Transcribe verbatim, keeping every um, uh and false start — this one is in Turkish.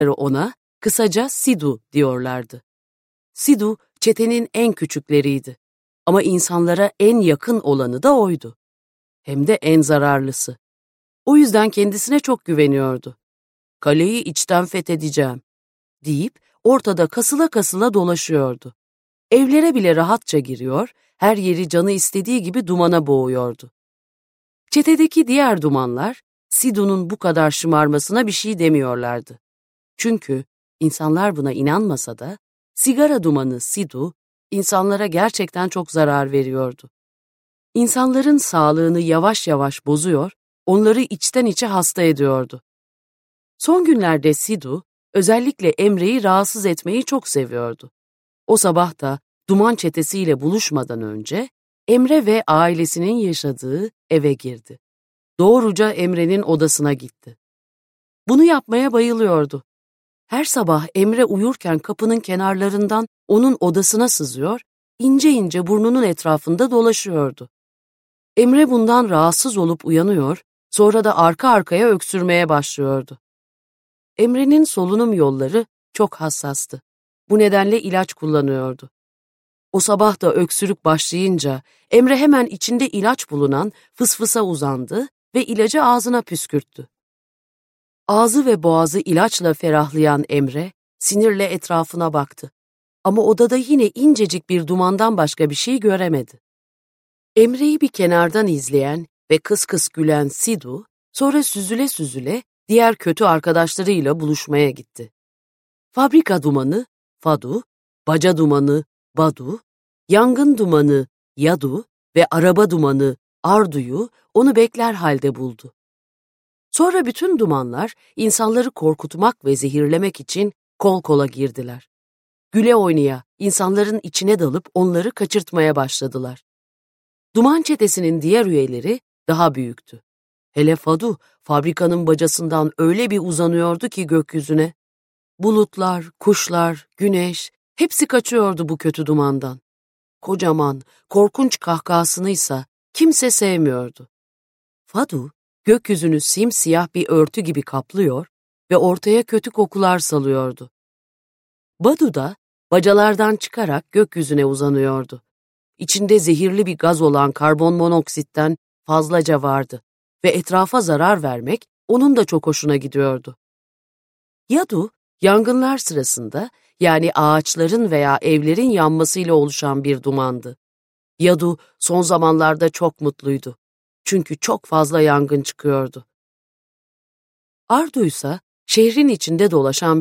ona kısaca Sidu diyorlardı. Sidu çetenin en küçükleriydi ama insanlara en yakın olanı da oydu. Hem de en zararlısı. O yüzden kendisine çok güveniyordu. "Kaleyi içten fethedeceğim," deyip ortada kasıla kasıla dolaşıyordu. Evlere bile rahatça giriyor, her yeri canı istediği gibi dumana boğuyordu. Çetedeki diğer dumanlar, Sidu'nun bu kadar şımarmasına bir şey demiyorlardı. Çünkü insanlar buna inanmasa da, sigara dumanı Sidu, insanlara gerçekten çok zarar veriyordu. İnsanların sağlığını yavaş yavaş bozuyor, onları içten içe hasta ediyordu. Son günlerde Sidu, özellikle Emre'yi rahatsız etmeyi çok seviyordu. O sabah da duman çetesiyle buluşmadan önce Emre ve ailesinin yaşadığı eve girdi. Doğruca Emre'nin odasına gitti. Bunu yapmaya bayılıyordu. Her sabah Emre uyurken kapının kenarlarından onun odasına sızıyor, ince ince burnunun etrafında dolaşıyordu. Emre bundan rahatsız olup uyanıyor, sonra da arka arkaya öksürmeye başlıyordu. Emre'nin solunum yolları çok hassastı. Bu nedenle ilaç kullanıyordu. O sabah da öksürük başlayınca Emre hemen içinde ilaç bulunan fısfısa uzandı ve ilacı ağzına püskürttü. Ağzı ve boğazı ilaçla ferahlayan Emre sinirle etrafına baktı. Ama odada yine incecik bir dumandan başka bir şey göremedi. Emre'yi bir kenardan izleyen ve kıs kıs gülen Sidu, sonra süzüle süzüle diğer kötü arkadaşlarıyla buluşmaya gitti. Fabrika dumanı Fadu, baca dumanı Badu, yangın dumanı Yadu ve araba dumanı Ardu'yu onu bekler halde buldu. Sonra bütün dumanlar insanları korkutmak ve zehirlemek için kol kola girdiler. Güle oynaya insanların içine dalıp onları kaçırtmaya başladılar. Duman çetesinin diğer üyeleri daha büyüktü. Hele Fadu fabrikanın bacasından öyle bir uzanıyordu ki gökyüzüne. Bulutlar, kuşlar, güneş hepsi kaçıyordu bu kötü dumandan. Kocaman, korkunç kahkahasınıysa kimse sevmiyordu. Fadu gökyüzünü simsiyah bir örtü gibi kaplıyor ve ortaya kötü kokular salıyordu. Badu da bacalardan çıkarak gökyüzüne uzanıyordu. İçinde zehirli bir gaz olan karbon monoksitten fazlaca vardı ve etrafa zarar vermek onun da çok hoşuna gidiyordu. Yadu, yangınlar sırasında yani ağaçların veya evlerin yanmasıyla oluşan bir dumandı. Yadu son zamanlarda çok mutluydu. Çünkü çok fazla yangın çıkıyordu. Ardu ise şehrin içinde dolaşan